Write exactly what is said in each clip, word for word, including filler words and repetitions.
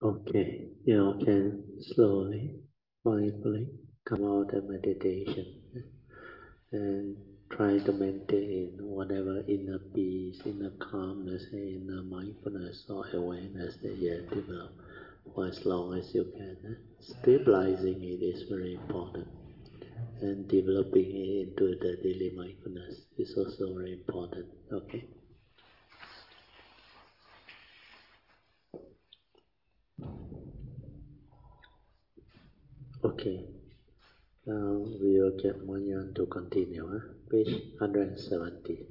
Okay, you can slowly, mindfully come out of meditation and try to maintain whatever inner peace, inner calmness, inner mindfulness or awareness that you have developed for as long as you can. Stabilizing it is very important, and developing it into the daily mindfulness is also very important. Okay. Okay. Now we will get Moyan to continue. Huh? Page one hundred seventy.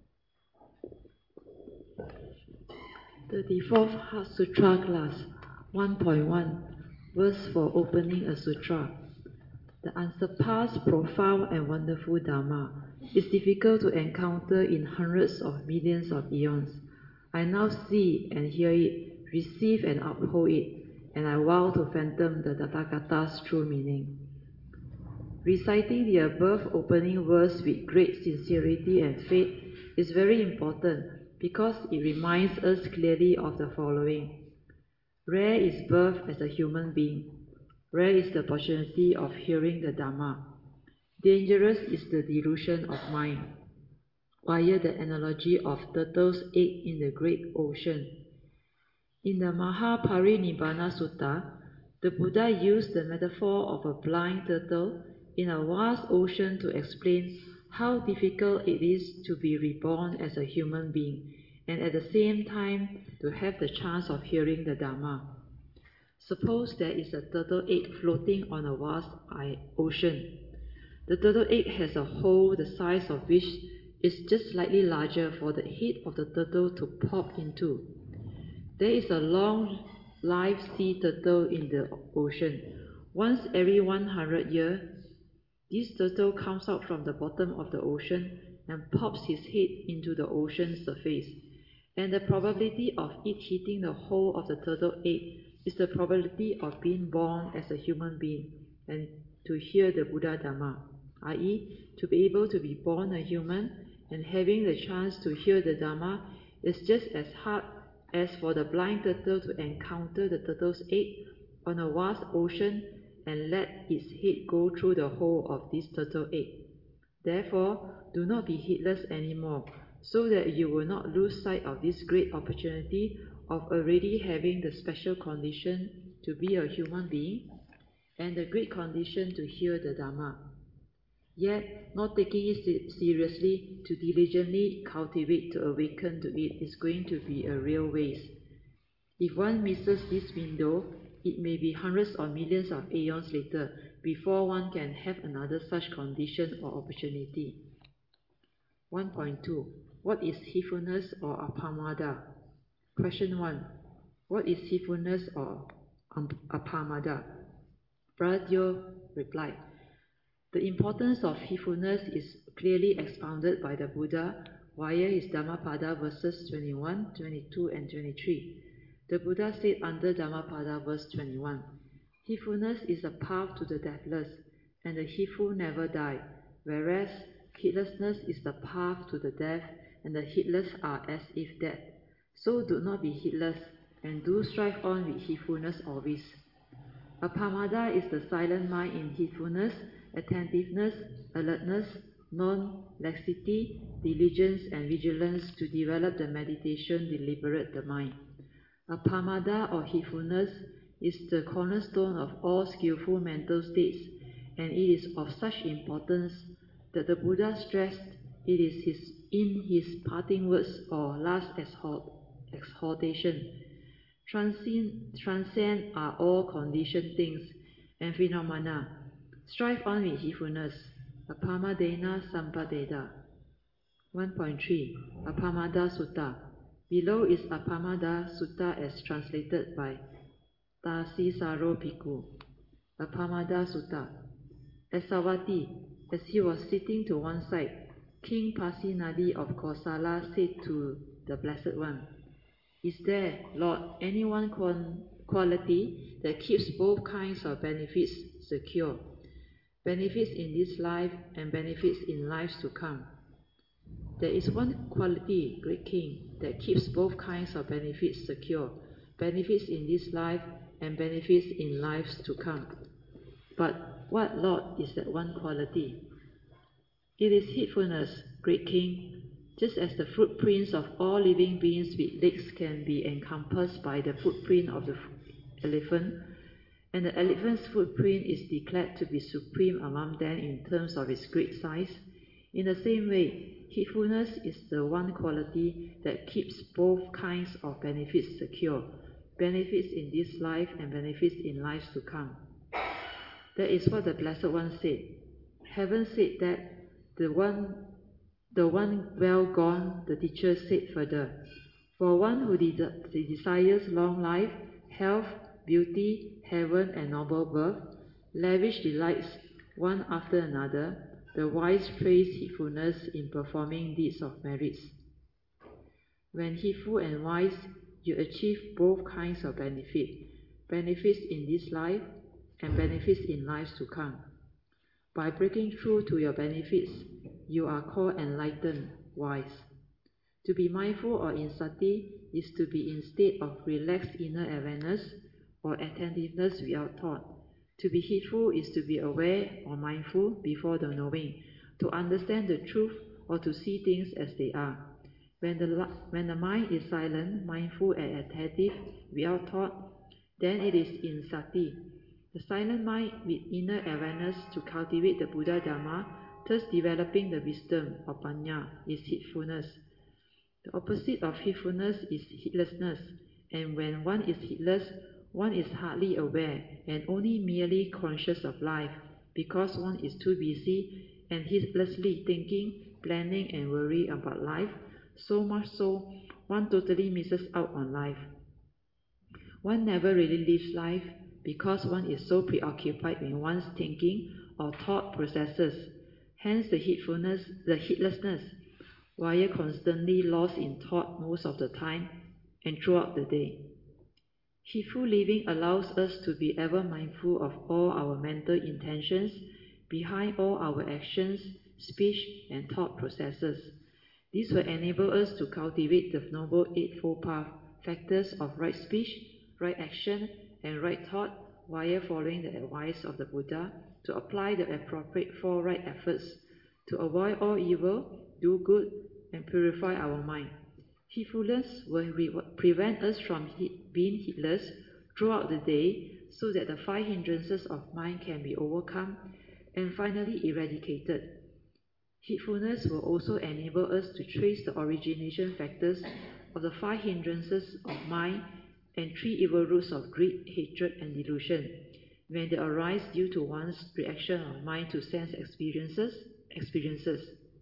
thirty-fourth Heart Sutra class, one point one, verse for opening a sutra. The unsurpassed, profound, and wonderful Dharma is difficult to encounter in hundreds of millions of eons. I now see and hear it, receive and uphold it, and I vow to fathom the Tathagata's true meaning. Reciting the above opening verse with great sincerity and faith is very important because it reminds us clearly of the following. Rare is birth as a human being. Rare is the opportunity of hearing the Dhamma. Dangerous is the delusion of mind, via the analogy of turtle's egg in the great ocean. In the Mahaparinibbana Sutta, the Buddha used the metaphor of a blind turtle in a vast ocean to explain how difficult it is to be reborn as a human being and at the same time to have the chance of hearing the Dhamma. Suppose there is a turtle egg floating on a vast ocean. The turtle egg has a hole the size of which is just slightly larger for the head of the turtle to pop into. There is a long live sea turtle in the ocean. Once every one hundred years, this turtle comes out from the bottom of the ocean and pops his head into the ocean surface. And the probability of it hitting the hole of the turtle egg is the probability of being born as a human being and to hear the Buddha Dhamma, that is, to be able to be born a human and having the chance to hear the Dhamma is just as hard as for the blind turtle to encounter the turtle's egg on a vast ocean and let its head go through the hole of this turtle egg. Therefore, do not be heedless anymore, so that you will not lose sight of this great opportunity of already having the special condition to be a human being and the great condition to hear the Dhamma. Yet, not taking it seriously to diligently cultivate to awaken to it is going to be a real waste. If one misses this window, it may be hundreds or millions of aeons later before one can have another such condition or opportunity. one point two. What is heedfulness or apamada? Question one. What is heedfulness or apamada? Bradyo replied, the importance of heedfulness is clearly expounded by the Buddha via his Dhammapada verses twenty-one, twenty-two, and twenty-three. The Buddha said under Dhammapada verse twenty-one, heedfulness is a path to the deathless, and the heedful never die, whereas heedlessness is the path to the death, and the heedless are as if dead. So do not be heedless, and do strive on with heedfulness always. Apamada is the silent mind in heedfulness, attentiveness, alertness, non-laxity, diligence, and vigilance to develop the meditation deliberate the mind. Apamada or heedfulness is the cornerstone of all skillful mental states, and it is of such importance that the Buddha stressed it is his, in his parting words or last exhortation. Transcend, transcend are all conditioned things and phenomena. Strive on with heedfulness. Apamadena sampadeda. one point three. Apamada Sutta. Below is Apamada Sutta as translated by Tasisaro Bhikkhu. Apamada Sutta. As Savatthi, as he was sitting to one side, King Pasenadi of Kosala said to the Blessed One, is there, Lord, any one quality that keeps both kinds of benefits secure? Benefits in this life and benefits in lives to come. There is one quality, great King, that keeps both kinds of benefits secure. Benefits in this life and benefits in lives to come. But what, Lord, is that one quality? It is heedfulness, great King. Just as the footprints of all living beings with legs can be encompassed by the footprint of the elephant, and the elephant's footprint is declared to be supreme among them in terms of its great size, in the same way, heedfulness is the one quality that keeps both kinds of benefits secure, benefits in this life and benefits in lives to come. That is what the Blessed One said. Heaven said that, the one, the one well gone, the teacher said further. For one who de- desires long life, health, beauty, heaven, and noble birth, lavish delights one after another, the wise praise heedfulness in performing deeds of merits. When heedful and wise, you achieve both kinds of benefit, benefits in this life and benefits in lives to come. By breaking through to your benefits, you are called enlightened, wise. To be mindful or in sati is to be in state of relaxed inner awareness or attentiveness without thought. To be heedful is to be aware or mindful before the knowing, to understand the truth or to see things as they are. When the, when the mind is silent, mindful and attentive without thought, then it is in sati. The silent mind with inner awareness to cultivate the Buddha Dharma, thus developing the wisdom or panya, is heedfulness. The opposite of heedfulness is heedlessness, and when one is heedless, one is hardly aware and only merely conscious of life, because one is too busy and heedlessly thinking, planning and worrying about life, so much so one totally misses out on life. One never really lives life because one is so preoccupied with one's thinking or thought processes. Hence the heedfulness, the heedlessness, while constantly lost in thought most of the time and throughout the day. Heedful living allows us to be ever mindful of all our mental intentions behind all our actions, speech, and thought processes. This will enable us to cultivate the Noble Eightfold Path factors of right speech, right action, and right thought while following the advice of the Buddha to apply the appropriate four right efforts to avoid all evil, do good, and purify our mind. Heedfulness will prevent us from he being heedless throughout the day so that the five hindrances of mind can be overcome and finally eradicated. Heedfulness will also enable us to trace the origination factors of the five hindrances of mind and three evil roots of greed, hatred, and delusion when they arise due to one's reaction of mind to sense experiences. experiences.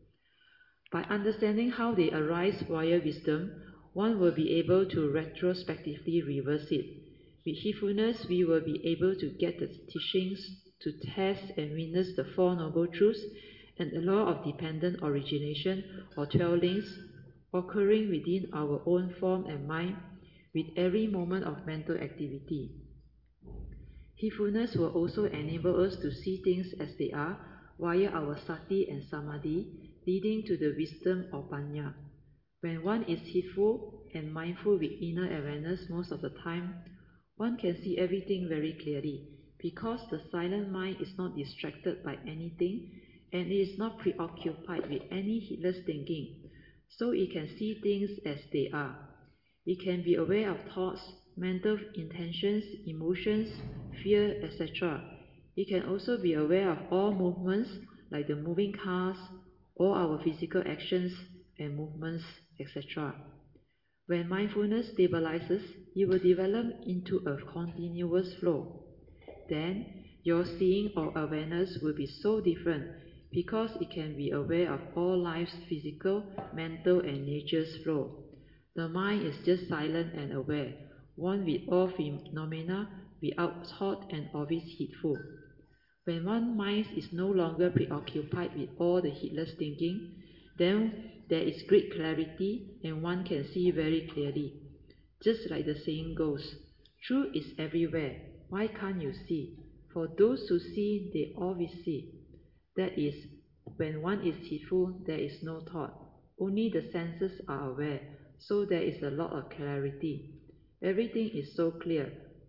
By understanding how they arise via wisdom, one will be able to retrospectively reverse it. With heedfulness, we will be able to get the teachings to test and witness the Four Noble Truths and the law of dependent origination or twelve links occurring within our own form and mind with every moment of mental activity. Heedfulness will also enable us to see things as they are via our sati and samadhi, leading to the wisdom or panya. When one is heedful and mindful with inner awareness most of the time, one can see everything very clearly, because the silent mind is not distracted by anything and it is not preoccupied with any heedless thinking, so it can see things as they are. It can be aware of thoughts, mental intentions, emotions, fear, et cetera. It can also be aware of all movements like the moving cars, all our physical actions and movements, et cetera. When mindfulness stabilizes, it will develop into a continuous flow. Then, your seeing or awareness will be so different because it can be aware of all life's physical, mental, and nature's flow. The mind is just silent and aware, one with all phenomena without thought and always heedful. When one's mind is no longer preoccupied with all the heedless thinking, then there is great clarity and one can see very clearly. Just like the saying goes, truth is everywhere, why can't you see? For those who see, they always see. That is, when one is heedful, there is no thought. Only the senses are aware, so there is a lot of clarity. Everything is so clear.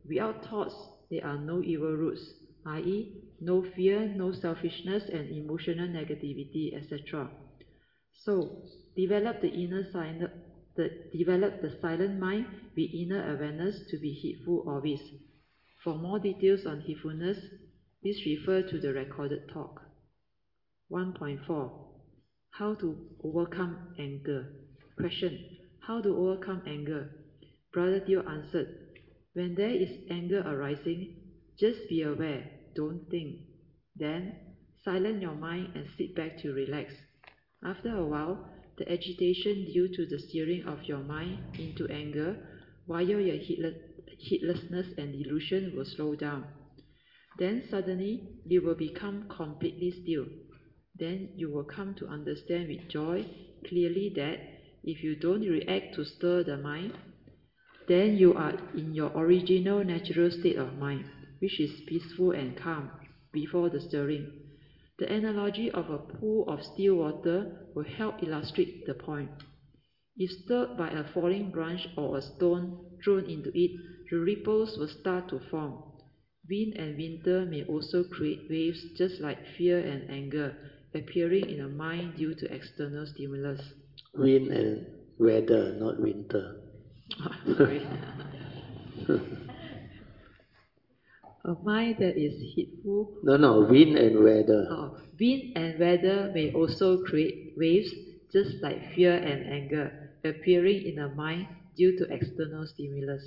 Without thoughts, there are no evil roots, that is, no fear, no selfishness and emotional negativity, et cetera. So, develop the inner silent, the, develop the silent mind with inner awareness to be heedful of it. For more details on heedfulness, please refer to the recorded talk. one point four. How to overcome anger. Question. How to overcome anger? Brother Teo answered, when there is anger arising, just be aware, don't think. Then, silence your mind and sit back to relax. After a while, the agitation due to the steering of your mind into anger via your heedlessness and delusion will slow down. Then suddenly, you will become completely still. Then you will come to understand with joy clearly that if you don't react to stir the mind, then you are in your original natural state of mind, which is peaceful and calm before the stirring. The analogy of a pool of still water will help illustrate the point. If stirred by a falling branch or a stone thrown into it, the ripples will start to form. Wind and winter may also create waves just like fear and anger, appearing in the mind due to external stimulus. Wind and weather, not winter. A mind that is heedful. No, no, wind and weather. Oh, wind and weather may also create waves, just like fear and anger, appearing in the mind due to external stimulus.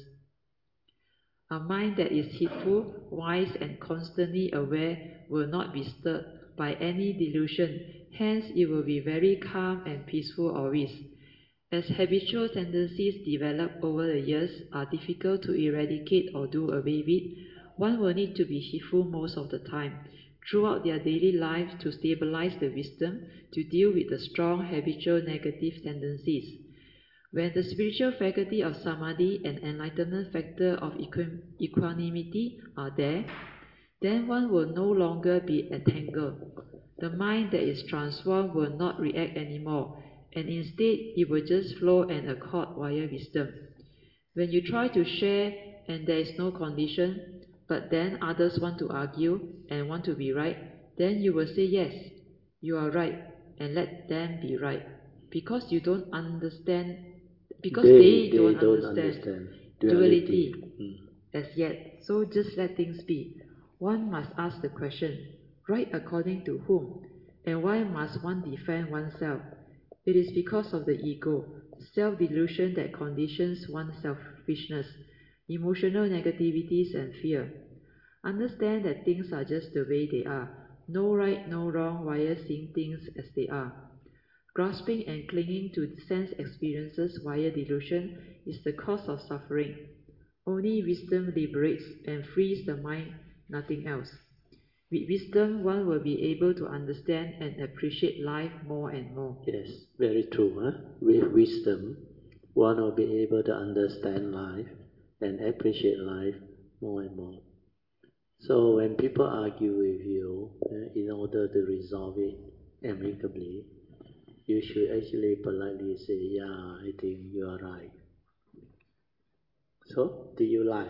A mind that is heedful, wise, and constantly aware will not be stirred by any delusion, hence it will be very calm and peaceful always. As habitual tendencies develop over the years are difficult to eradicate or do away with, one will need to be heedful most of the time, throughout their daily life to stabilize the wisdom to deal with the strong habitual negative tendencies. When the spiritual faculty of samadhi and enlightenment factor of equi equanimity are there, then one will no longer be entangled. The mind that is transformed will not react anymore, and instead it will just flow and accord via wisdom. When you try to share and there is no condition, but then others want to argue and want to be right, then you will say yes, you are right, and let them be right, because you don't understand, because they, they, they don't, don't understand, understand duality, duality mm. as yet. So just let things be. One must ask the question, right according to whom? And why must one defend oneself? It is because of the ego, self-delusion that conditions one's selfishness, emotional negativities and fear. Understand that things are just the way they are, no right, no wrong via seeing things as they are. Grasping and clinging to sense experiences via delusion is the cause of suffering. Only wisdom liberates and frees the mind, nothing else. With wisdom, one will be able to understand and appreciate life more and more. Yes, very true. Huh? With wisdom, one will be able to understand life and appreciate life more and more. So when people argue with you, uh, in order to resolve it amicably, you should actually politely say, yeah, I think you are right. So, did you lie?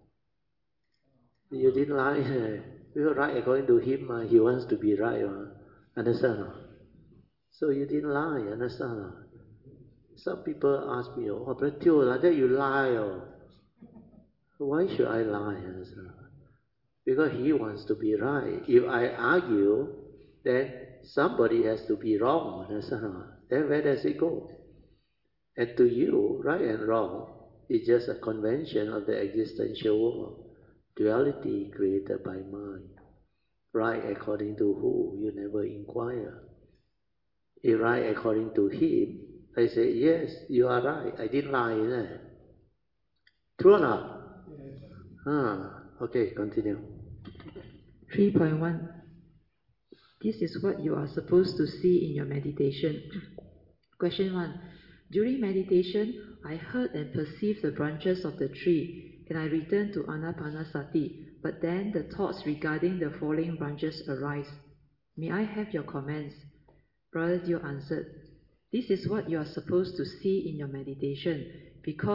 You didn't lie. You were right according to him. Uh, he wants to be right. Uh, understand? So you didn't lie. Understand? Some people ask me, oh, Brother Teo, like that you lie. Oh. Why should I lie? Understand? Because he wants to be right. If I argue, then somebody has to be wrong. Understand? Then where does it go? And to you, right and wrong is just a convention of the existential world. Duality created by mind. Right according to who? You never inquire. If right according to him, I say, yes, you are right. I didn't lie, innit? True or not? Yes. Ah, okay, continue. three point one. This is what you are supposed to see in your meditation. Question one. During meditation, I heard and perceived the branches of the tree, and I returned to Anapanasati, but then the thoughts regarding the falling branches arise. May I have your comments? Brother Teo answered, this is what you are supposed to see in your meditation, because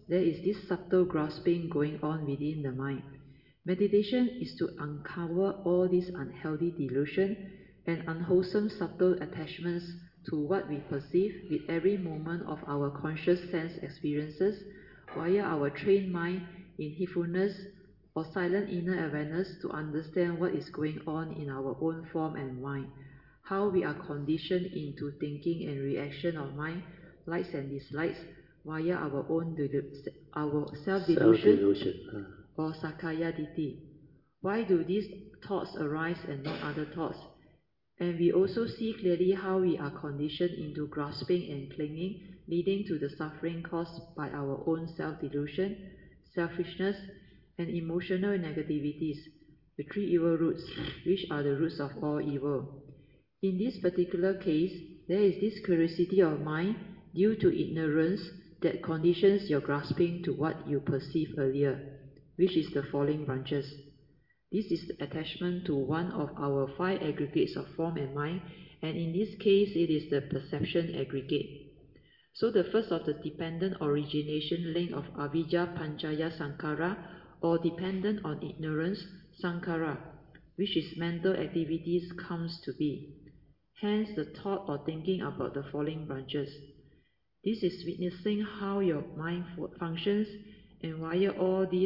there is this subtle grasping going on within the mind. Meditation is to uncover all these unhealthy delusion and unwholesome subtle attachments to what we perceive with every moment of our conscious sense experiences via our trained mind in heedfulness or silent inner awareness to understand what is going on in our own form and mind, how we are conditioned into thinking and reaction of mind, likes and dislikes, via our own our self-delusion Self-delusion. or Sakkaya Ditthi. Why do these thoughts arise and not other thoughts? And we also see clearly how we are conditioned into grasping and clinging, leading to the suffering caused by our own self-delusion, selfishness, and emotional negativities, the three evil roots, which are the roots of all evil. In this particular case, there is this curiosity of mind due to ignorance that conditions your grasping to what you perceived earlier, which is the falling branches. This is the attachment to one of our five aggregates of form and mind, and in this case it is the perception aggregate. So the first of the dependent origination link of avijja pancaya sankhara, or dependent on ignorance sankhara, which is mental activities, comes to be. Hence the thought or thinking about the falling branches. This is witnessing how your mind functions, and via all these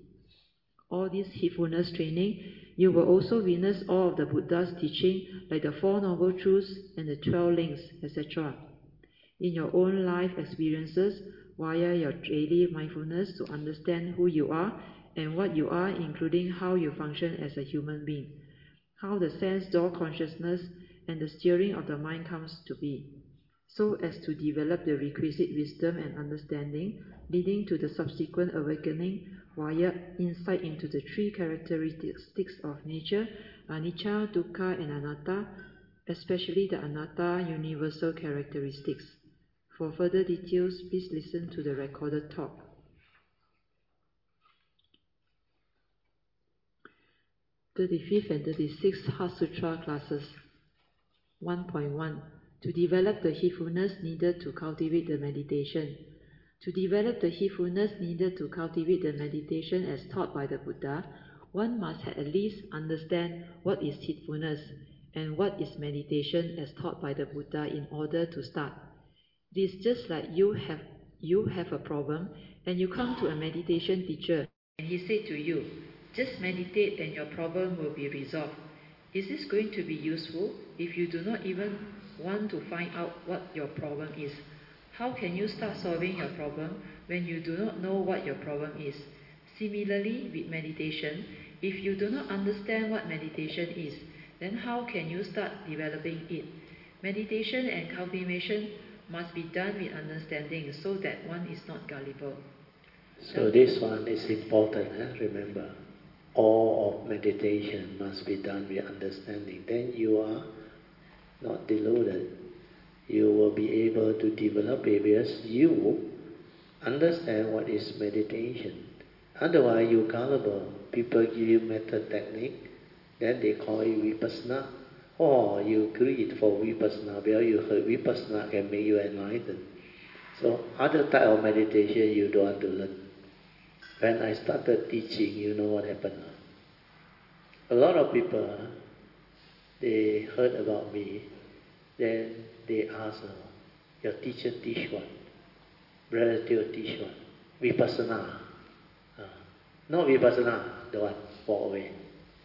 all this heedfulness training, you will also witness all of the Buddha's teaching, like the Four Noble Truths and the Twelve Links, et cetera, in your own life experiences via your daily mindfulness to understand who you are and what you are, including how you function as a human being, how the sense door consciousness and the steering of the mind comes to be, so as to develop the requisite wisdom and understanding, leading to the subsequent awakening via insight into the three characteristics of nature, anicca, dukkha, and anatta, especially the anatta universal characteristics. For further details, please listen to the recorded talk. thirty-fifth and thirty-sixth Heart Sutra classes. one point one. To develop the heedfulness needed to cultivate the meditation. To develop the heedfulness needed to cultivate the meditation as taught by the Buddha, one must at least understand what is heedfulness and what is meditation as taught by the Buddha in order to start. It is just like you have, you have a problem and you come to a meditation teacher and he said to you, just meditate and your problem will be resolved. Is this going to be useful if you do not even want to find out what your problem is? How can you start solving your problem when you do not know what your problem is? Similarly, with meditation, if you do not understand what meditation is, then how can you start developing it? Meditation and cultivation must be done with understanding so that one is not gullible. So this one is important, eh? Remember. All of meditation must be done with understanding. Then you are not deluded. You will be able to develop it because you understand what is meditation. Otherwise, you gullible. People give you method technique, then they call it vipassana. Or you greed for vipassana because you heard vipassana can make you enlightened. So other type of meditation you don't want to learn. When I started teaching, you know what happened? A lot of people, they heard about me, then they ask, your teacher teach what? Brother Teo teach what? Vipassana. Uh, no Vipassana, the one, walk away.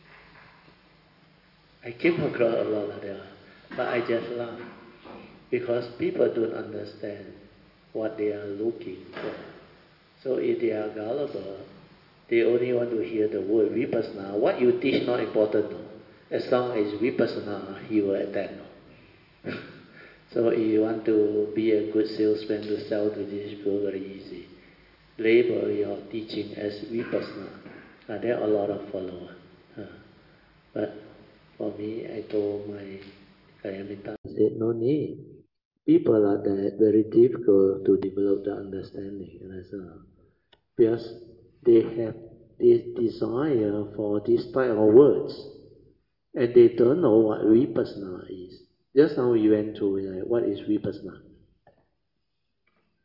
I came across a lot of that, but I just laugh. Because people don't understand what they are looking for. So if they are gullible, they only want to hear the word vipassana. What you teach not important. No. As long as vipassana, he will attend. No. So if you want to be a good salesman to sell to this people, very easy. Label your teaching as vipassana. Uh, there are a lot of followers. Uh, but for me, I told my Kayamita, I said, no need. People are that very difficult to develop the understanding. And I said, because they have this desire for this type of words, and they don't know what vipassana is. Just now we went through like, what is vipassana?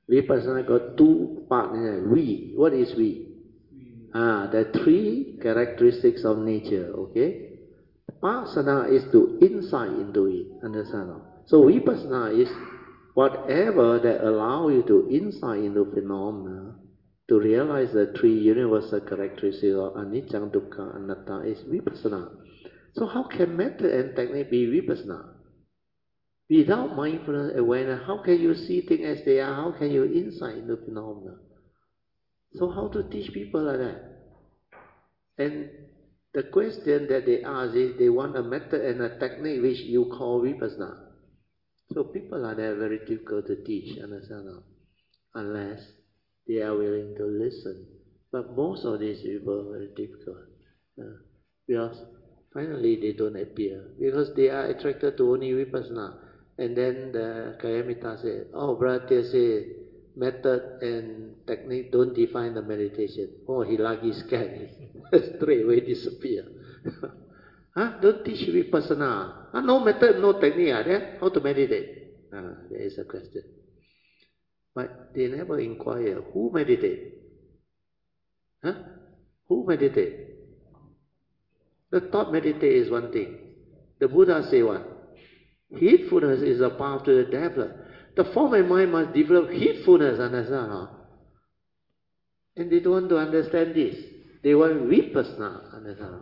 Vipassana got two parts. We. What is we? Ah, the three characteristics of nature, okay? Pasana is to insight into it, understand? So Vipassana is whatever that allow you to insight into phenomena, to realize the three universal characteristics of anicca, dukkha, anatta is Vipassana. So how can method and technique be Vipassana? Without mindfulness awareness, how can you see things as they are? How can you insight into phenomena? So how to teach people like that? And the question that they ask is they want a method and a technique which you call Vipassana. So people are there very difficult to teach, understand? Unless they are willing to listen. But most of these people are very difficult. Uh, because finally they don't appear. Because they are attracted to only Vipassana. And then the Kayamita said, oh, brother say method and technique don't define the meditation. Oh, he lucky scared. Straight away disappear. Huh? Don't teach Vipassana. Huh? No method, no technique. Ah, then how to meditate? Ah, there is a question. But they never inquire who meditate. Huh? Who meditate? The thought meditate is one thing. The Buddha say what? Heedfulness is a path to the develop. The form and mind must develop heedfulness, understand? Huh? And they don't want to understand this. They want Vipassana, understand?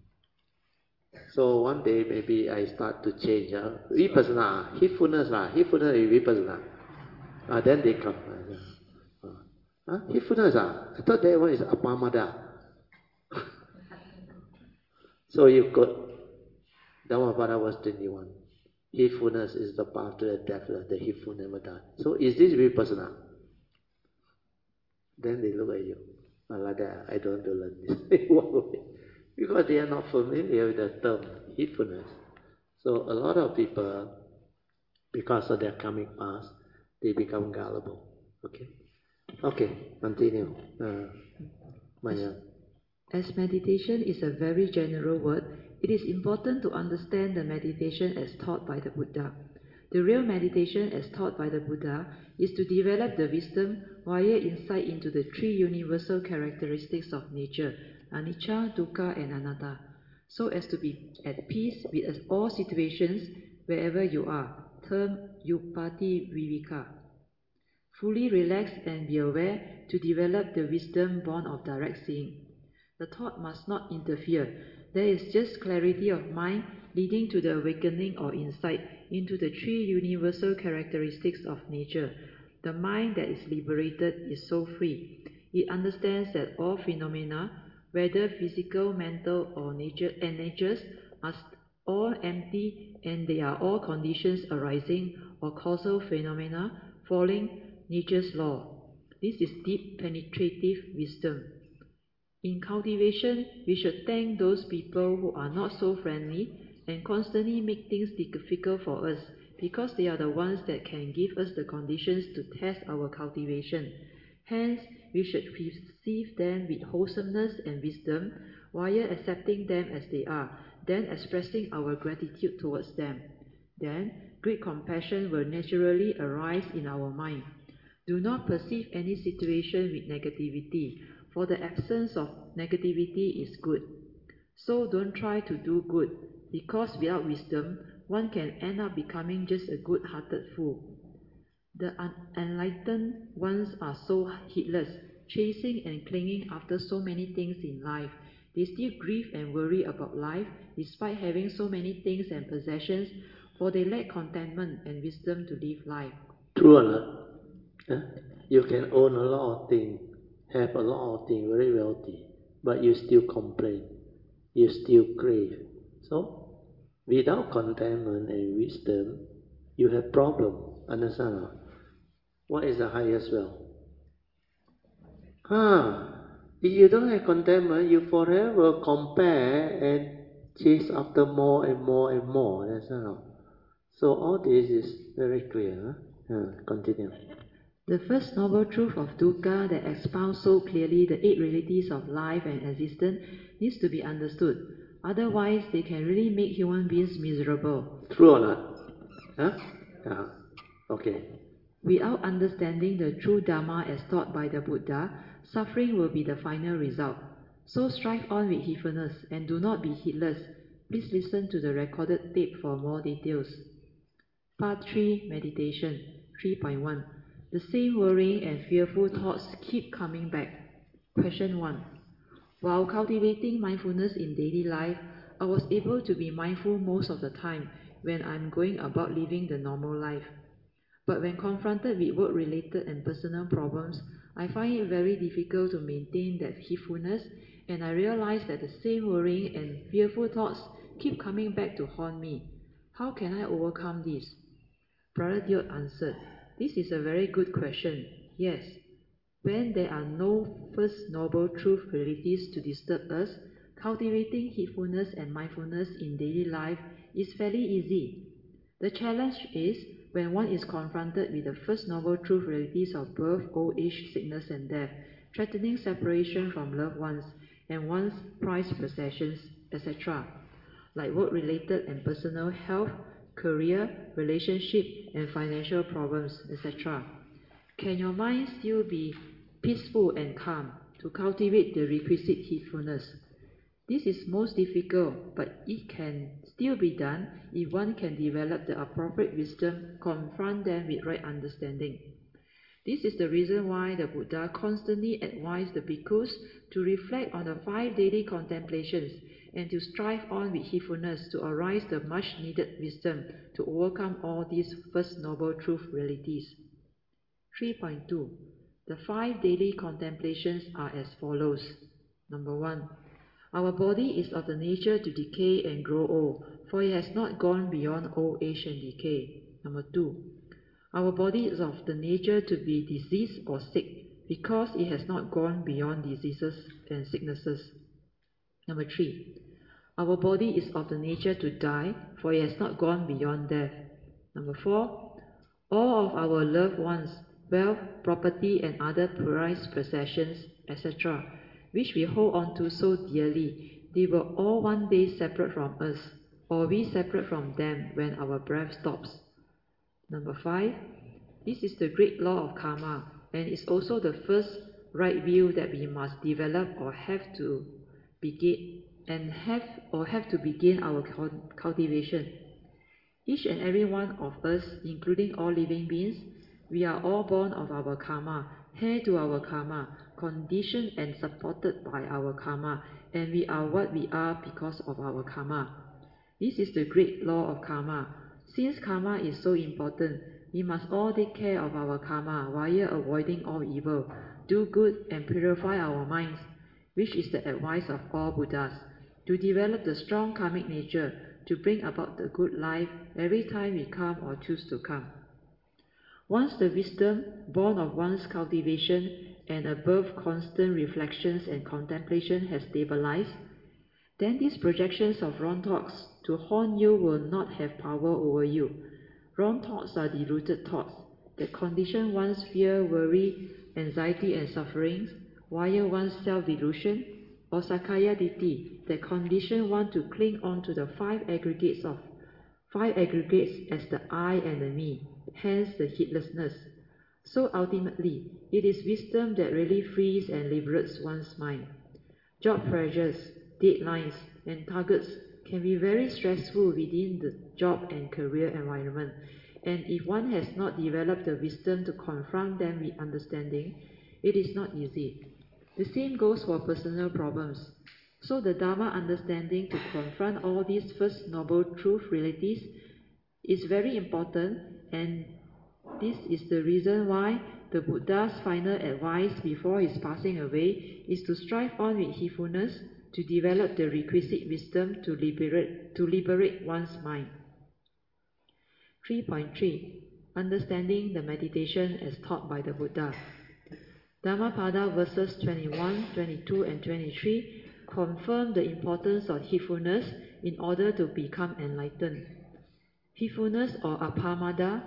So one day maybe I start to change. Huh? Vipassana, heedfulness, lah. Heedfulness is Vipassana. Ah, then they come. Uh, huh? Heedfulness, ah. I thought that one is Appamada. So you got Dhammapada was twenty-one. Heedfulness is the path to the deathless, the heedful never die. So is this Vipassana? Then they look at you. Oh, like that, I don't want to learn this. They walk away. Because they are not familiar with the term heedfulness. So a lot of people, because of their karmic past, they become gullible. Okay? Okay, continue. Uh, Maya. As meditation is a very general word, it is important to understand the meditation as taught by the Buddha. The real meditation as taught by the Buddha is to develop the wisdom via insight into the three universal characteristics of nature, anicca, dukkha and anatta, so as to be at peace with all situations wherever you are, termed upati viveka. Fully relax and be aware to develop the wisdom born of direct seeing. The thought must not interfere. There is just clarity of mind leading to the awakening or insight into the three universal characteristics of nature. The mind that is liberated is so free. It understands that all phenomena, whether physical, mental, or nature and natures, are all empty, and they are all conditions arising or causal phenomena following nature's law. This is deep penetrative wisdom. In cultivation, we should thank those people who are not so friendly and constantly make things difficult for us, because they are the ones that can give us the conditions to test our cultivation. Hence, we should perceive them with wholesomeness and wisdom, while accepting them as they are, then expressing our gratitude towards them. Then, great compassion will naturally arise in our mind. Do not perceive any situation with negativity, for the absence of negativity is good. So don't try to do good, because without wisdom, one can end up becoming just a good-hearted fool. The unenlightened ones are so heedless, chasing and clinging after so many things in life. They still grieve and worry about life, despite having so many things and possessions, for they lack contentment and wisdom to live life. True or not? Huh? You can own a lot of things, have a lot of things, very wealthy, but you still complain, you still crave. So, without contentment and wisdom, you have problem. Understand? What is the highest wealth? Huh? If you don't have contentment, you forever compare and chase after more and more and more. That's how. So all this is very clear. Huh? Uh, continue. The first noble truth of dukkha that expounds so clearly the eight realities of life and existence needs to be understood. Otherwise, they can really make human beings miserable. True or not? Huh? Yeah. Okay. Without understanding the true Dharma as taught by the Buddha, suffering will be the final result. So strive on with heedfulness and do not be heedless. Please listen to the recorded tape for more details. Part three, Meditation, three point one. The same worrying and fearful thoughts keep coming back. Question one. While cultivating mindfulness in daily life, I was able to be mindful most of the time when I'm going about living the normal life. But when confronted with work-related and personal problems, I find it very difficult to maintain that heedfulness, and I realize that the same worrying and fearful thoughts keep coming back to haunt me. How can I overcome this? Brother Diot answered, "This is a very good question. Yes, when there are no First Noble Truth realities to disturb us, cultivating heedfulness and mindfulness in daily life is fairly easy. The challenge is when one is confronted with the First Noble Truth realities of birth, old age, sickness and death, threatening separation from loved ones and one's prized possessions, et cetera, like work-related and personal health, career, relationship and financial problems, et cetera. Can your mind still be peaceful and calm to cultivate the requisite heedfulness? This is most difficult, but it can still be done if one can develop the appropriate wisdom, confront them with right understanding. This is the reason why the Buddha constantly advised the bhikkhus to reflect on the five daily contemplations and to strive on with heedfulness to arise the much-needed wisdom to overcome all these First Noble Truth realities. three point two. The five daily contemplations are as follows. Number one. Our body is of the nature to decay and grow old, for it has not gone beyond old age and decay. Number two. Our body is of the nature to be diseased or sick, because it has not gone beyond diseases and sicknesses. Number three. Our body is of the nature to die, for it has not gone beyond death. Number four. All of our loved ones, wealth, property and other prized possessions, et cetera, which we hold on to so dearly, they will all one day separate from us, or we separate from them when our breath stops. Number five, this is the great law of karma, and is also the first right view that we must develop or have to begin and have or have to begin our cultivation. Each and every one of us, including all living beings, we are all born of our karma, heir to our karma, conditioned and supported by our karma, and we are what we are because of our karma. This is the great law of karma. Since karma is so important, we must all take care of our karma while avoiding all evil, do good and purify our minds, which is the advice of all Buddhas, to develop the strong karmic nature, to bring about the good life every time we come or choose to come. Once the wisdom born of one's cultivation and above constant reflections and contemplation has stabilized, then these projections of wrong thoughts to haunt you will not have power over you. Wrong thoughts are deluded thoughts that condition one's fear, worry, anxiety and sufferings, while one's self-delusion, or Sakkaya Ditthi that condition one to cling on to the five aggregates of five aggregates as the I and the me, hence the heedlessness. So ultimately, it is wisdom that really frees and liberates one's mind. Job pressures, deadlines, and targets can be very stressful within the job and career environment, and if one has not developed the wisdom to confront them with understanding, it is not easy. The same goes for personal problems. So the Dharma understanding to confront all these First Noble Truth realities is very important, and this is the reason why the Buddha's final advice before his passing away is to strive on with heedfulness to develop the requisite wisdom to liberate, to liberate one's mind. three point three. Understanding the meditation as taught by the Buddha. Dhammapada verses twenty-one, twenty-two and twenty-three confirm the importance of heedfulness in order to become enlightened. Heedfulness or apamada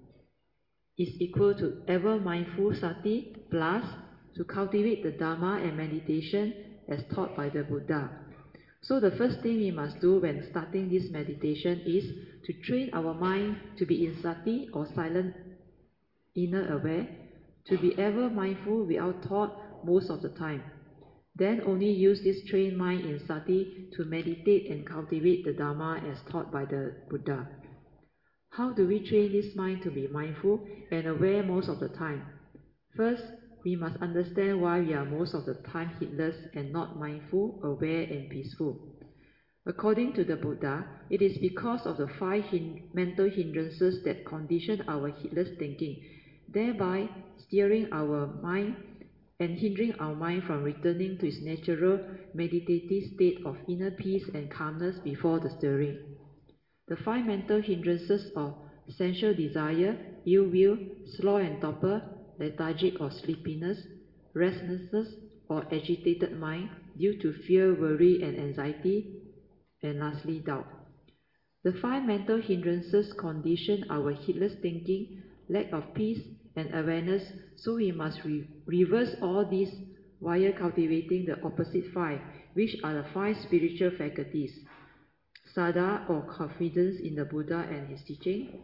is equal to ever mindful sati plus to cultivate the Dhamma and meditation as taught by the Buddha. So the first thing we must do when starting this meditation is to train our mind to be in sati or silent inner aware, to be ever mindful without thought most of the time. Then only use this trained mind in sati to meditate and cultivate the Dharma as taught by the Buddha. How do we train this mind to be mindful and aware most of the time? First, we must understand why we are most of the time heedless and not mindful, aware and peaceful. According to the Buddha, it is because of the five hin mental hindrances that condition our heedless thinking, thereby steering our mind and hindering our mind from returning to its natural meditative state of inner peace and calmness before the stirring. The five mental hindrances of sensual desire, ill will, sloth and torpor, lethargic or sleepiness, restlessness or agitated mind due to fear, worry and anxiety, and lastly doubt. The five mental hindrances condition our heedless thinking, lack of peace and awareness, so we must re reverse all these via cultivating the opposite five, which are the five spiritual faculties: Saddha or confidence in the Buddha and his teaching,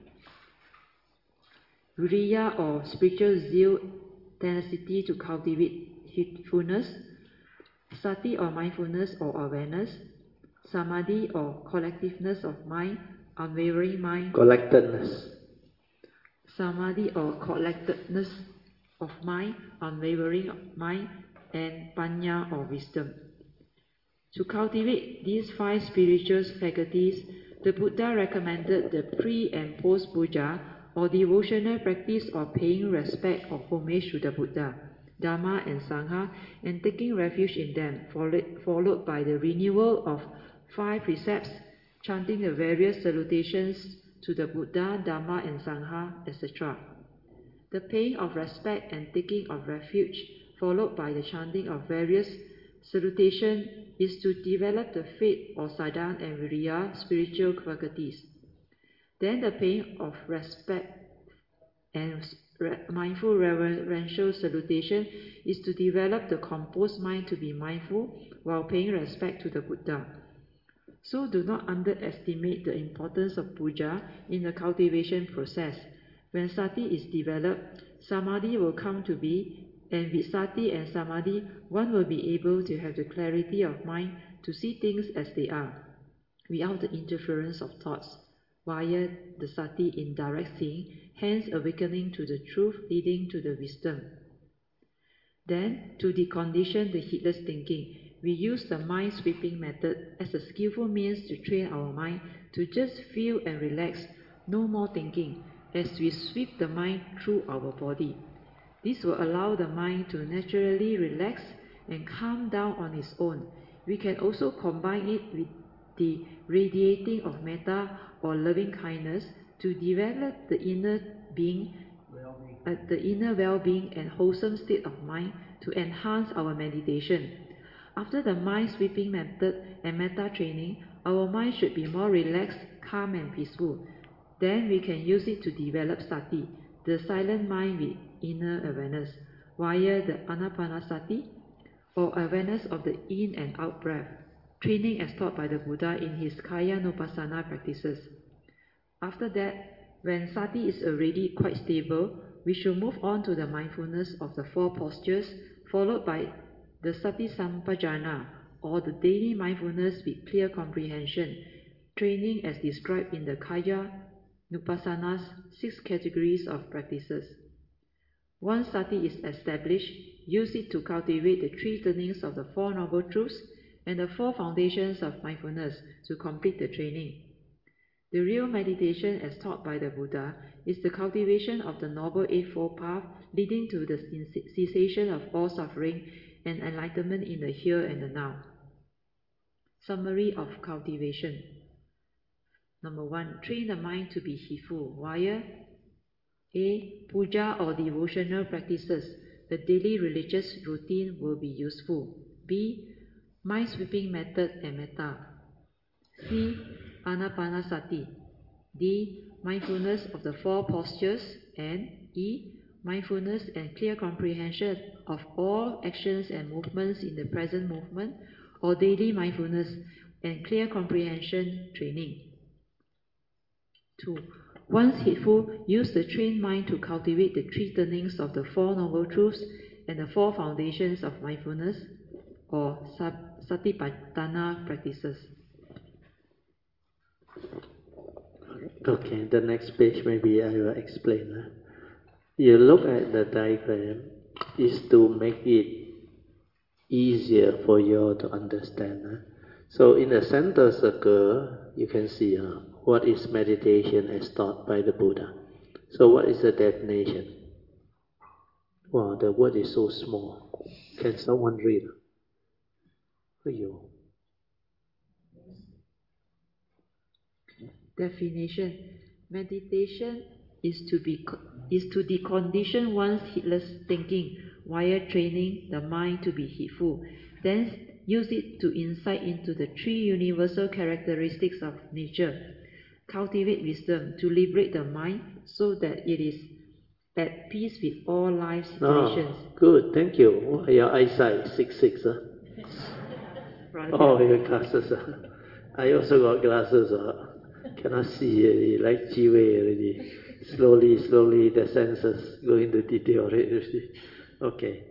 Viriya or spiritual zeal, tenacity to cultivate heedfulness, Sati or mindfulness or awareness, Samadhi or collectiveness of mind, unwavering mind, collectedness, Samadhi or collectedness of mind, unwavering mind, and Panya or wisdom. To cultivate these five spiritual faculties, the Buddha recommended the pre- and post-puja or devotional practice of paying respect or homage to the Buddha, Dharma and Sangha, and taking refuge in them, followed by the renewal of five precepts, chanting the various salutations to the Buddha, Dharma and Sangha, et cetera. The paying of respect and taking of refuge, followed by the chanting of various salutations, is to develop the faith or sadhan and viriya spiritual faculties. Then the paying of respect and mindful reverential salutation is to develop the composed mind to be mindful while paying respect to the Buddha. So do not underestimate the importance of puja in the cultivation process. When sati is developed, samadhi will come to be, and with sati and samadhi, one will be able to have the clarity of mind to see things as they are, without the interference of thoughts, via the sati in direct seeing, hence awakening to the truth leading to the wisdom. Then, to decondition the heedless thinking, we use the mind-sweeping method as a skillful means to train our mind to just feel and relax, no more thinking, as we sweep the mind through our body. This will allow the mind to naturally relax and calm down on its own. We can also combine it with the radiating of metta or loving kindness to develop the inner being, uh, the inner well-being and wholesome state of mind to enhance our meditation. After the mind-sweeping method and metta training, our mind should be more relaxed, calm and peaceful. Then we can use it to develop sati, the silent mind with inner awareness, via the anapanasati, or awareness of the in and out breath, training as taught by the Buddha in his Kayanupassana practices. After that, when sati is already quite stable, we should move on to the mindfulness of the four postures, followed by the sati sampajana, or the daily mindfulness with clear comprehension, training as described in the Kayanupassana's six categories of practices. Once sati is established, use it to cultivate the three turnings of the Four Noble Truths and the four foundations of mindfulness to complete the training. The real meditation as taught by the Buddha is the cultivation of the Noble Eightfold Path leading to the cessation of all suffering and enlightenment in the here and the now. Summary of cultivation. Number one, train the mind to be heedful via A. Puja or devotional practices. The daily religious routine will be useful. B. Mind-sweeping method and metta. C. Anapanasati. D. Mindfulness of the four postures. And E. Mindfulness and clear comprehension of all actions and movements in the present movement, or daily mindfulness and clear comprehension training. two. Once heedful, use the trained mind to cultivate the three turnings of the Four Noble Truths and the four foundations of mindfulness, or Satipatthana practices. Okay, the next page maybe I will explain. Huh? You look at the diagram is to make it easier for you to understand. Huh? So in the center circle, you can see uh, what is meditation as taught by the Buddha. So what is the definition? Wow, the word is so small. Can someone read? For you. Definition: meditation is to be is to decondition one's heedless thinking via training the mind to be heedful, then use it to insight into the three universal characteristics of nature. Cultivate wisdom to liberate the mind so that it is at peace with all life situations. Oh, good, thank you. Your eyesight, six six, huh? Oh, your glasses, huh? I also got glasses, huh? Cannot see already, like Jiwei already. Slowly, slowly, the senses go into detail already. Okay.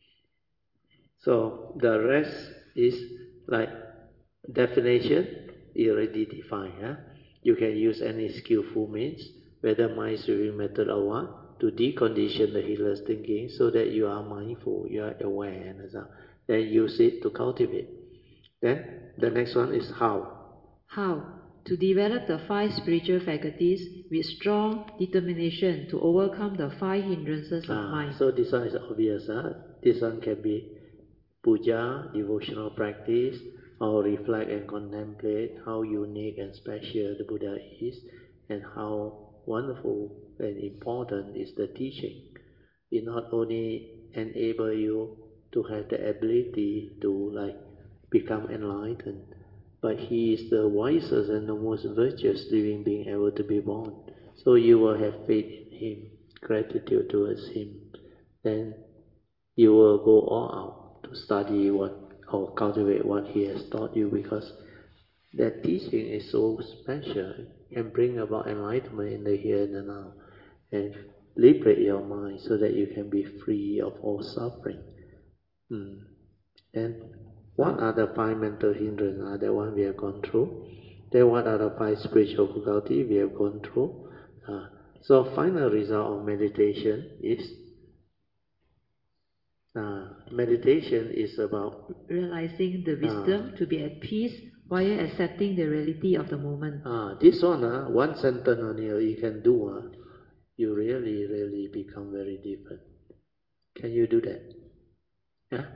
So, the rest is like definition, you already defined. Huh? You can use any skillful means, whether mind sweeping method or what, to decondition the heedless thinking so that you are mindful, you are aware, and so on. Then use it to cultivate. Then the next one is how. How? To develop the five spiritual faculties with strong determination to overcome the five hindrances of Ah, mind. so this one is obvious. Huh? This one can be puja, devotional practice, or reflect and contemplate how unique and special the Buddha is, and how wonderful and important is the teaching. It not only enable you to have the ability to like become enlightened, but he is the wisest and the most virtuous living being ever to be born. So you will have faith in him, gratitude towards him. Then you will go all out to study what or cultivate what he has taught you, because that teaching is so special. It can bring about enlightenment in the here and the now, and liberate your mind so that you can be free of all suffering. Hmm. And what are the five mental hindrances? Are the one we have gone through? Then what are the five spiritual faculties we have gone through? Uh, so final result of meditation is uh, meditation is about realizing the wisdom uh, to be at peace while accepting the reality of the moment. uh, this one, uh, one sentence only you can do. Uh, you really, really become very different. Can you do that? Yeah?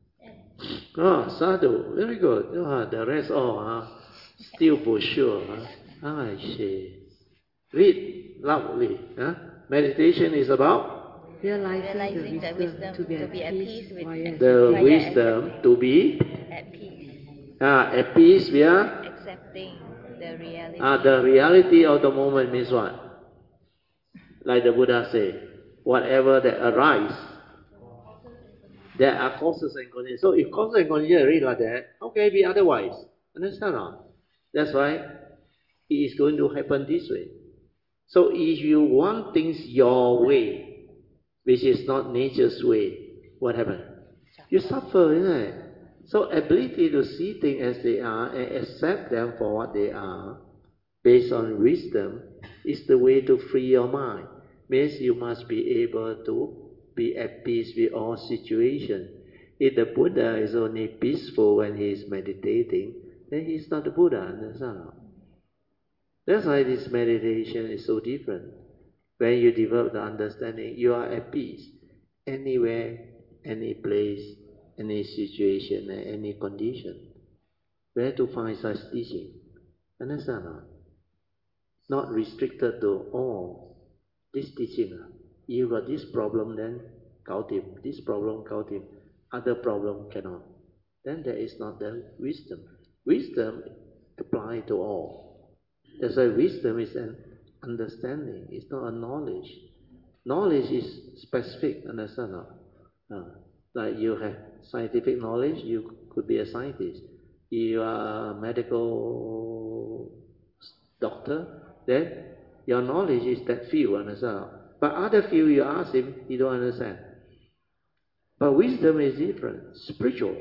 Oh, sadhu, very good. Oh, the rest all, uh, still for sure. Uh. I see. Read loudly. Uh. Meditation is about? Realizing, Realizing the the wisdom, wisdom to be at to be at peace peace with while The accepting wisdom to be at peace, uh, at peace with accepting the reality. uh, the reality of the moment means what? Like the Buddha say, whatever that arise, there are causes and conditions. So if causes and conditions are really like that, how can it be otherwise? Understand or not? That's why it is going to happen this way. So if you want things your way, which is not nature's way, what happens? You suffer, isn't it? So ability to see things as they are and accept them for what they are, based on wisdom, is the way to free your mind. Means you must be able to be at peace with all situations. If the Buddha is only peaceful when he is meditating, then he is not the Buddha, understand? That's why this meditation is so different. When you develop the understanding, you are at peace anywhere, any place, any situation, and any condition. Where to find such teaching? Understand? Not, not restricted to, oh, this teaching. You got this problem, then count him. This problem, count him. Other problem cannot. Then there is not the wisdom. Wisdom apply to all. That's why wisdom is an understanding. It's not a knowledge. Knowledge is specific, understand? Not? Uh, like you have scientific knowledge, you could be a scientist. You are a medical doctor, then Your knowledge is that few, understand? But other few you ask him, he don't understand. But wisdom is different, spiritual.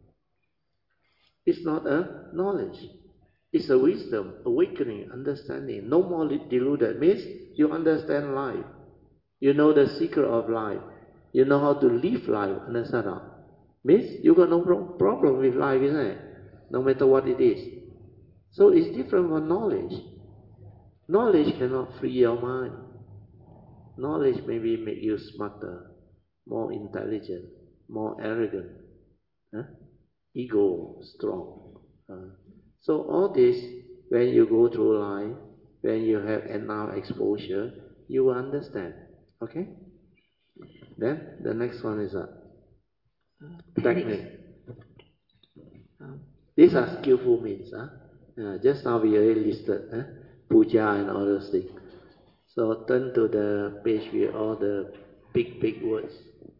It's not a knowledge. It's a wisdom, awakening, understanding. No more deluded. Means you understand life. You know the secret of life. You know how to live life, understand? Means you got no problem with life, isn't it? No matter what it is. So it's different from knowledge. Knowledge cannot free your mind. Knowledge maybe make you smarter, more intelligent, more arrogant, huh? Ego strong. Uh, so all this, when you go through life, when you have enough exposure, you will understand. Okay? Then the next one is a uh, technique. Um, These are skillful means. Huh? Uh, just now we already listed huh? Puja and all those things. So turn to the page with all the big, big words.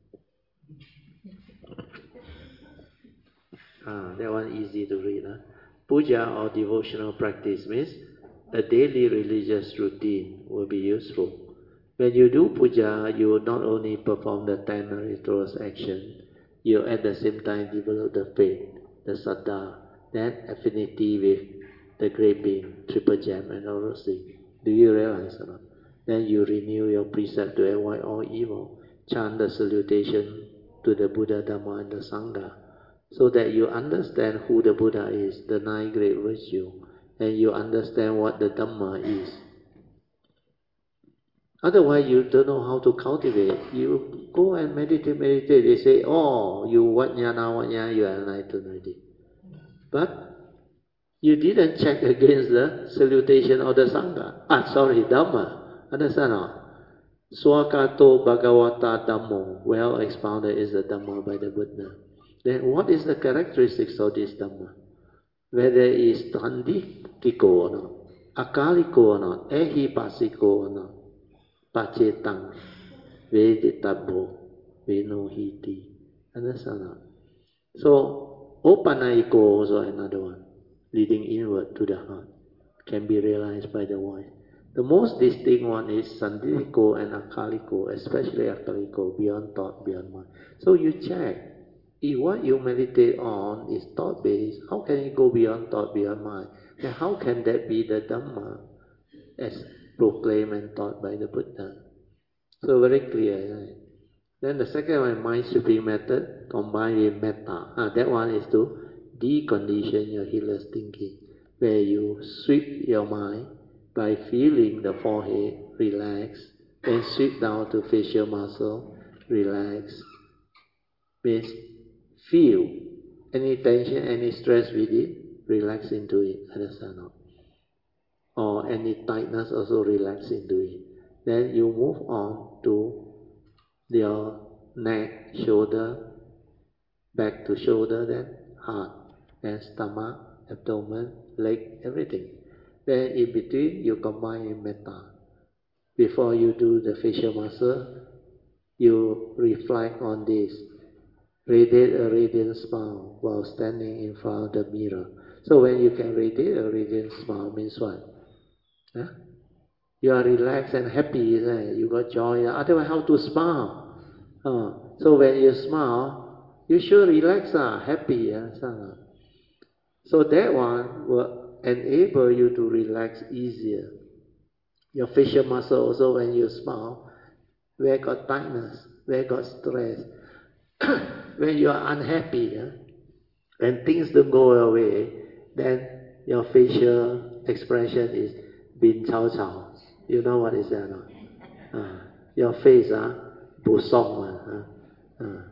Ah, that one easy to read. Huh? Puja or devotional practice means a daily religious routine will be useful. When you do puja, you will not only perform the ten rituals action, you at the same time develop the faith, the saddha, that affinity with the great being, triple gem and all those things. Do you realize or not? Then you renew your precept to avoid all evil. Chant the salutation to the Buddha, Dhamma and the Sangha, so that you understand who the Buddha is, the nine great virtues, and you understand what the Dhamma is. Otherwise, you don't know how to cultivate. You go and meditate, meditate. They say, oh, you vajnana, vajnana, you are enlightened already. But you didn't check against the salutation of the Sangha. Ah, sorry, Dhamma. Understand or? Swakato Bhagavata Dhammo. Well expounded is the Dhamma by the Buddha. Then what is the characteristics of this Dhamma? Whether it is Tandikiko or not, Akaliko or not, Ehipasiko or not, Pacetang, Veditabo, Venohiti. Understand? So, Opanaiko also another one, leading inward to the heart, can be realized by the voice. The most distinct one is Sandhiko and Akaliko, especially Akaliko, beyond thought, beyond mind. So you check, if what you meditate on is thought-based, how can it go beyond thought, beyond mind? And how can that be the Dhamma as proclaimed and taught by the Buddha? So very clear, right? Then the second one, mind sweeping method, combined with metta. Ah, that one is to decondition your heedless thinking, where you sweep your mind by feeling the forehead, relax, then sweep down to facial muscle, relax. Means feel any tension, any stress with it, relax into it, understand or not? Or any tightness, also relax into it. Then you move on to your neck, shoulder, back to shoulder, then heart, then stomach, abdomen, leg, everything. Then in between, you combine in metta. Before you do the facial muscle, you reflect on this. Radiate a radiant smile while standing in front of the mirror. So when you can radiate a radiant smile, means what? Huh? You are relaxed and happy, isn't it? You got joy. Otherwise, how to smile? Uh, so when you smile, you should relax, uh, happy. Uh, so that one will enable you to relax easier. Your facial muscle also, when you smile, where got tightness, where got stress. When you are unhappy, uh, when things don't go away, then your facial expression is bin chao chao. You know what is that? No? Uh, your face, uh, bu song. Uh, uh.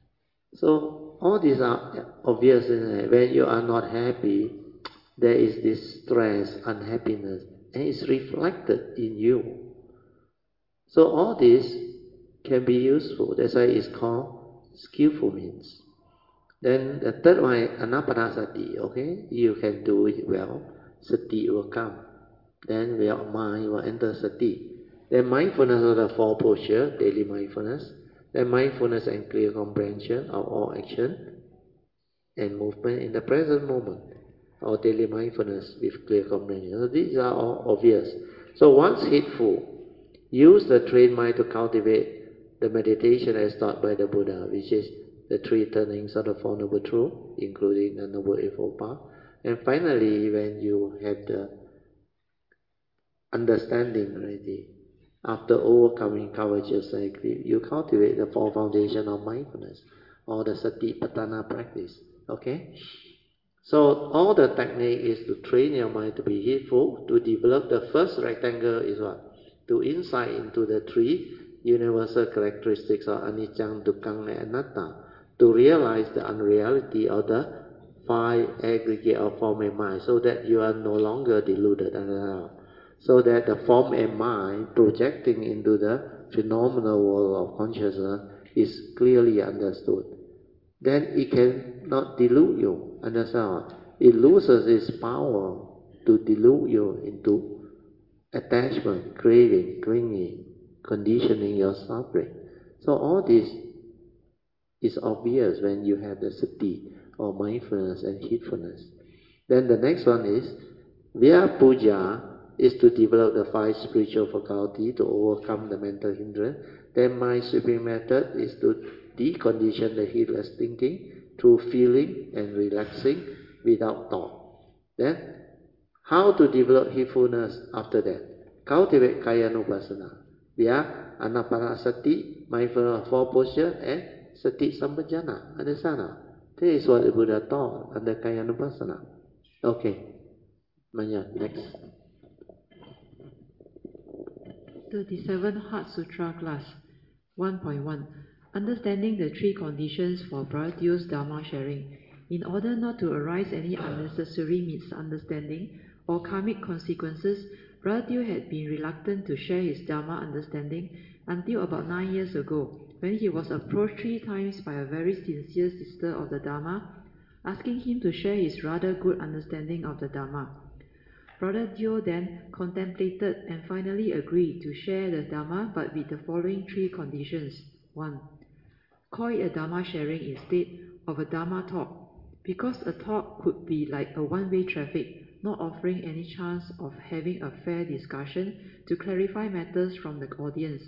So all these are obvious. Isn't it? When you are not happy, there is this stress, unhappiness, and it's reflected in you. So all this can be useful. That's why it's called skillful means. Then the third one is anapanasati. Okay, you can do it well. Sati will come. Then your mind will enter sati. Then mindfulness of the four posture, daily mindfulness. Then mindfulness and clear comprehension of all action and movement in the present moment. Or daily mindfulness with clear comprehension. So these are all obvious. So once heedful, use the trained mind to cultivate the meditation as taught by the Buddha, which is the three turnings of the Four Noble Truths, including the Noble Eightfold Path. And finally, when you have the understanding already, after overcoming covetous and greed, you cultivate the four foundation of mindfulness, or the Satipatthana practice. Okay? So all the technique is to train your mind to be heedful, to develop the first rectangle is what? To insight into the three universal characteristics of anicca, dukkha, and anatta, to realize the unreality of the five aggregate of form and mind, so that you are no longer deluded, so that the form and mind projecting into the phenomenal world of consciousness is clearly understood. Then it cannot delude you. Understand? It loses its power to delude you into attachment, craving, clinging, conditioning your suffering. So all this is obvious when you have the sati, or mindfulness and heedfulness. Then the next one is via puja is to develop the five spiritual faculty to overcome the mental hindrance. Then my sweeping method is to decondition the heedless thinking through feeling and relaxing without thought. Then, how to develop heedfulness after that? Cultivate Kayanupassana via Anapanasati, mindfulness of four posture, and Sati Sampajana. Understand? This is what the Buddha taught under Kayanupassana. Okay. Manya, next. thirty-seven Heart Sutra class one point one. Understanding the three conditions for Bharatyu's Dharma sharing. In order not to arise any unnecessary misunderstanding or karmic consequences, Bharatyu had been reluctant to share his Dharma understanding until about nine years ago, when he was approached three times by a very sincere sister of the Dharma, asking him to share his rather good understanding of the Dharma. Brother Dio then contemplated and finally agreed to share the Dharma, but with the following three conditions. one. Call it a Dharma sharing instead of a Dharma talk, because a talk could be like a one-way traffic, not offering any chance of having a fair discussion to clarify matters from the audience.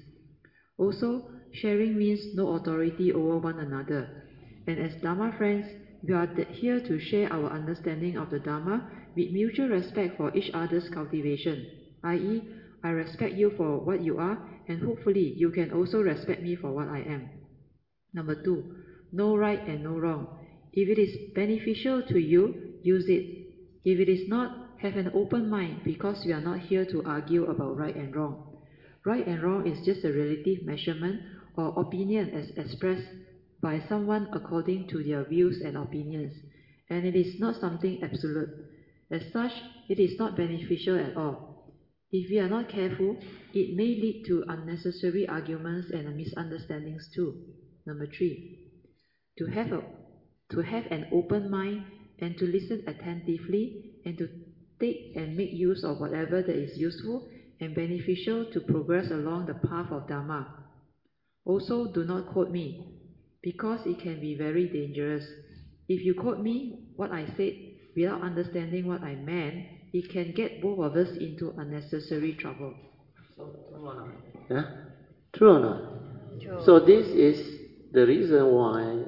Also, sharing means no authority over one another, and as Dharma friends, we are here to share our understanding of the Dharma with mutual respect for each other's cultivation, that is, I respect you for what you are, and hopefully you can also respect me for what I am. Number two, no right and no wrong. If it is beneficial to you, use it. If it is not, have an open mind, because we are not here to argue about right and wrong. Right and wrong is just a relative measurement or opinion as expressed by someone according to their views and opinions, and it is not something absolute. As such, it is not beneficial at all. If we are not careful, it may lead to unnecessary arguments and misunderstandings too. Number three, to have, a, to have an open mind and to listen attentively and to take and make use of whatever that is useful and beneficial to progress along the path of Dharma. Also, do not quote me, because it can be very dangerous. If you quote me what I said without understanding what I meant, it can get both of us into unnecessary trouble. So, true or not? Yeah? True or not? True. So this is the reason why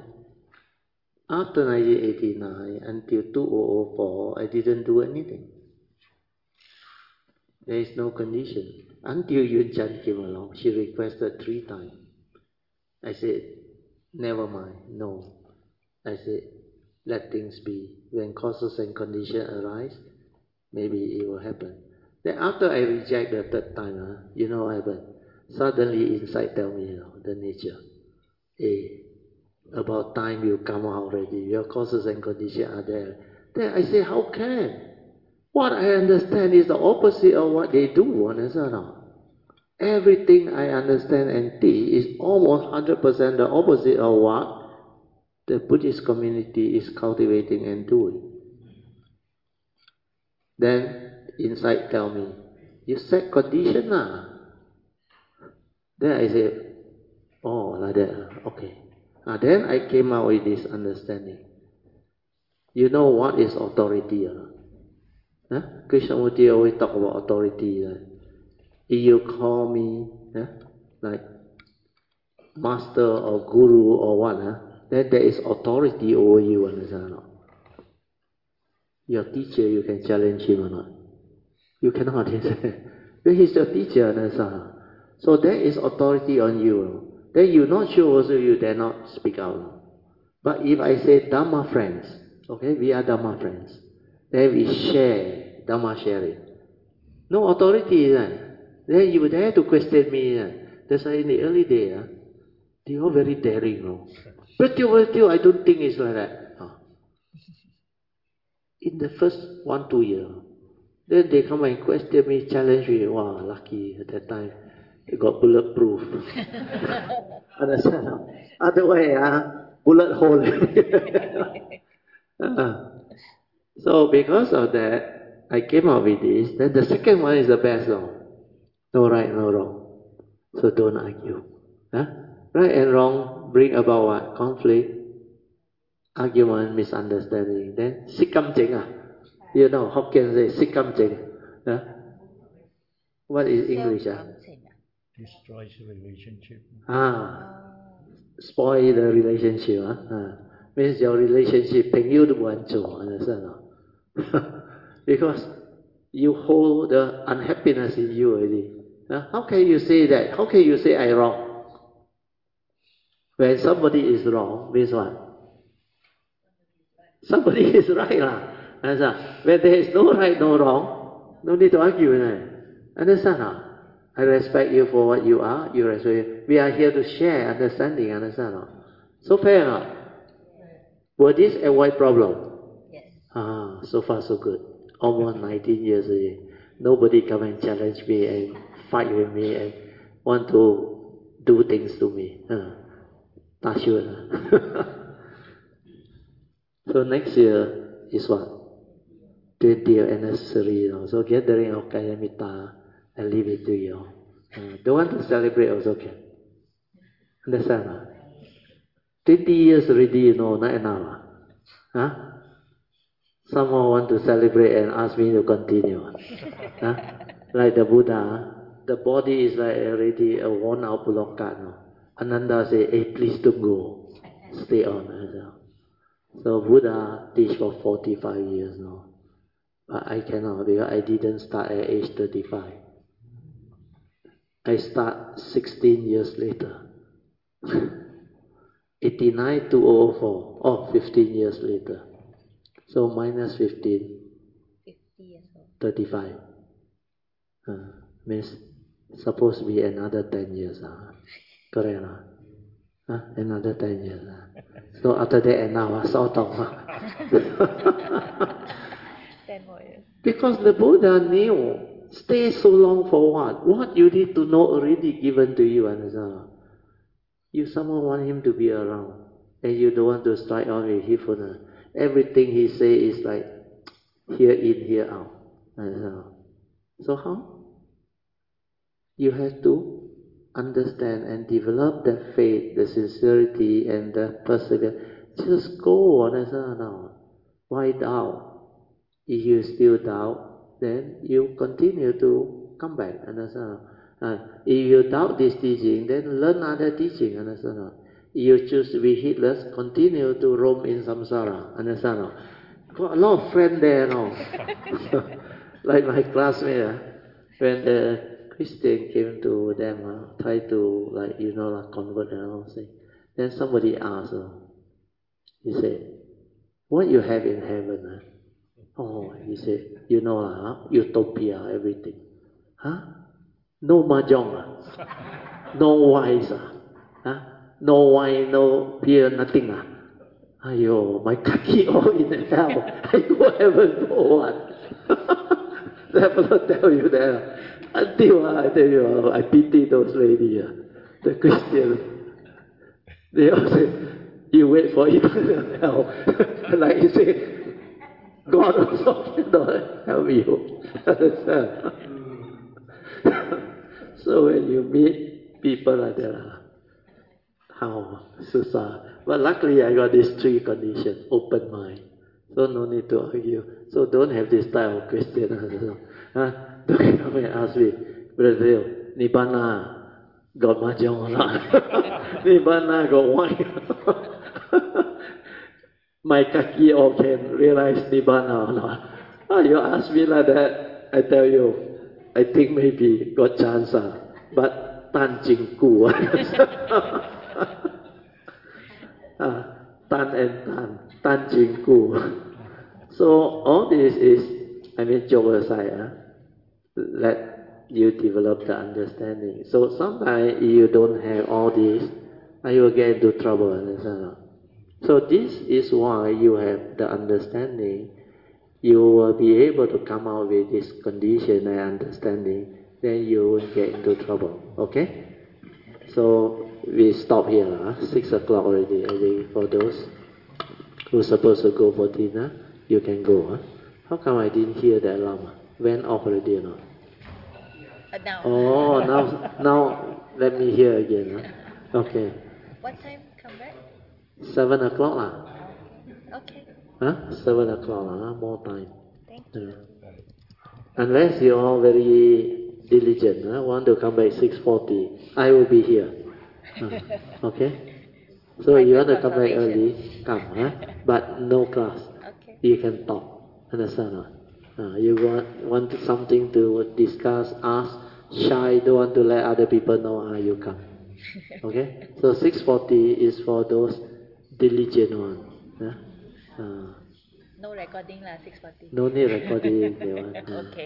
after nineteen eighty-nine until two thousand four, I didn't do anything. There is no condition. Until Yun Chan came along, she requested three times. I said, never mind, no. I said, let things be. When causes and conditions arise, maybe it will happen. Then after I reject the third time, uh, you know what happened? Suddenly inside tell me, you know, the nature, hey, about time you come out already, your causes and conditions are there. Then I say, how can? What I understand is the opposite of what they do, understand or not? Everything I understand and teach is almost one hundred percent the opposite of what the Buddhist community is cultivating and doing. Then inside tell me, you set condition lah. Then I say, oh, like that, okay. Ah, then I came out with this understanding. You know what is authority? Uh? Huh? Krishnamurti always talk about authority. Uh? if you call me yeah, like master or guru or what, huh? Then there is authority over you, understand or not? Your teacher, you can challenge him or not? You cannot. But he's your teacher, understand? So there is authority on you. Then you're not sure also, you dare not speak out. But if I say Dhamma friends, okay, we are Dhamma friends, then we share, Dhamma sharing. No authority, then. Then you dare to question me. That's why in the early day, uh, they are very daring, no? But you, but you, I don't think it's like that. No. In the first one, two years, then they come and question me, challenge me. Wow, lucky at that time. It got bulletproof. Understand? Otherwise, uh, bullet hole. uh, so because of that, I came up with this. Then the second one is the best one. No right, no wrong. So don't argue. Huh? Right and wrong bring about what? Conflict, argument, misunderstanding. Then sikam jeng ah. You know, Hokkien say sikam jeng. Huh? What is English? Ah? Destroys relationship. Ah, spoil the relationship. Ah? Ah. Means your relationship, 朋友都不安做, understand? Because you hold the unhappiness in you already. Huh? How can you say that? How can you say I wrong? When somebody is wrong, means what? Somebody is right lah. Understand? When there is no right, no wrong, no need to argue. Right? Understand? Huh? I respect you for what you are. You respect me. We are here to share understanding. Understand? Huh? So fair enough. Will this avoid problem? Yes. Ah, so far so good. Almost nineteen years already. Nobody come and challenge me and fight with me and want to do things to me. Uh, not sure. So next year is what? twentieth anniversary. You know. So gathering of Kayamita, I leave it to you. Uh, don't want to celebrate also can. Understand? Huh? twenty years already, you know, not enough. Huh? Someone want to celebrate and ask me to continue. Huh? Like the Buddha, the body is like already a worn out Puloka. No? Ananda say, hey, please don't go. Stay on. So Buddha teach for forty-five years now. But I cannot because I didn't start at age thirty-five. I start sixteen years later. eighty-nine to oh four. Oh, fifteen years later. So minus fifteen. fifty years old. thirty-five. Uh, means supposed to be another ten years. Uh. Correct? Uh? Huh? Another ten years. Uh. So after that, and now, uh, sort of. Uh. ten more years. Because the Buddha knew, stay so long for what? What you need to know already given to you, understand? You someone want him to be around, and you don't want to strike out with him. Everything he say is like here in, here out. Understand? So how? You have to understand and develop that faith, the sincerity, and the perseverance. Just go, understand now. Why doubt? If you still doubt, then you continue to come back, understand? Uh, if you doubt this teaching, then learn other teaching, understand? If you choose to be heedless, continue to roam in samsara, understand? Got a lot of friends there, no? Like my classmate, uh, when the Christian came to them, uh, try to, like, you know, like, convert and all things. Then somebody asked, uh, he said, what you have in heaven? Uh? Oh, he said, you know, uh, utopia, everything. Huh? No mahjong, uh? No wise, uh? Huh? No wine, no beer, nothing. Uh? Ayo, my kaki all in hell. I go heaven for what? Never tell you that. Until uh, I tell you, uh, I pity those ladies, uh, the Christians. They all say, you wait for eternal hell. Like you say, God also cannot help you. So when you meet people like that, how? Susah. But luckily I got these three conditions. Open mind. So no need to argue. So don't have this type of question. Huh? Don't come and ask me. Brazil, Nibbana got mahjong or not? Nibbana got wine. My kaki all can realize Nibbana or not? Oh, you ask me like that, I tell you, I think maybe got chance, uh, but Tan Jing Gu. uh, Tan and Tan, Tan Jing Gu. So all this is, I mean, joke aside, uh, let you develop the understanding. So sometimes you don't have all this, and you will get into trouble, understand? So this is why you have the understanding. You will be able to come out with this condition and understanding, then you won't get into trouble. Okay? So we stop here. Huh? Six o'clock already. I think for those who's supposed to go for dinner, you can go. Huh? How come I didn't hear the alarm? Went off already or not? Uh, now. Oh, now now let me hear again. Huh? Okay. What time come back? Seven o'clock lah. Okay. Huh? Seven o'clock lah. More time. Thank you. Yeah. Unless you're all very diligent, huh? Want to come back six forty, I will be here. Uh, okay? So you want to come back early, come, huh? But no class. Okay. You can talk. Understand? Huh? Uh, you want, want something to discuss, ask, shy, don't want to let other people know, uh, you come. Okay? So six forty is for those diligent ones. Huh? Uh, No recording lah, six forty. no need recording. They want, uh. Okay.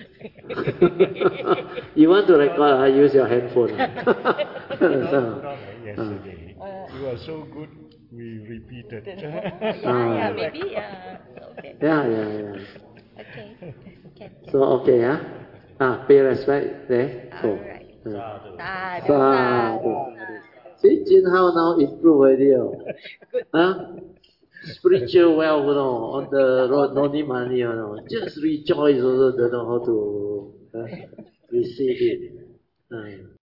You want to record, uh, use your handphone. Not, not like yesterday. Uh, You are so good, we repeated. yeah, Ah. yeah, maybe, yeah. Okay. Yeah, yeah, yeah. Okay. Can, can. So, okay, huh? Ah, pay respect there. Go. Alright. Uh. Sadhu, Sadhu. sadhu. See, Jin Hao now improve already. Oh. Huh? Spiritual wealth, you know, on the road, no need money, you know. Just rejoice also, don't know how to uh, receive it. Uh.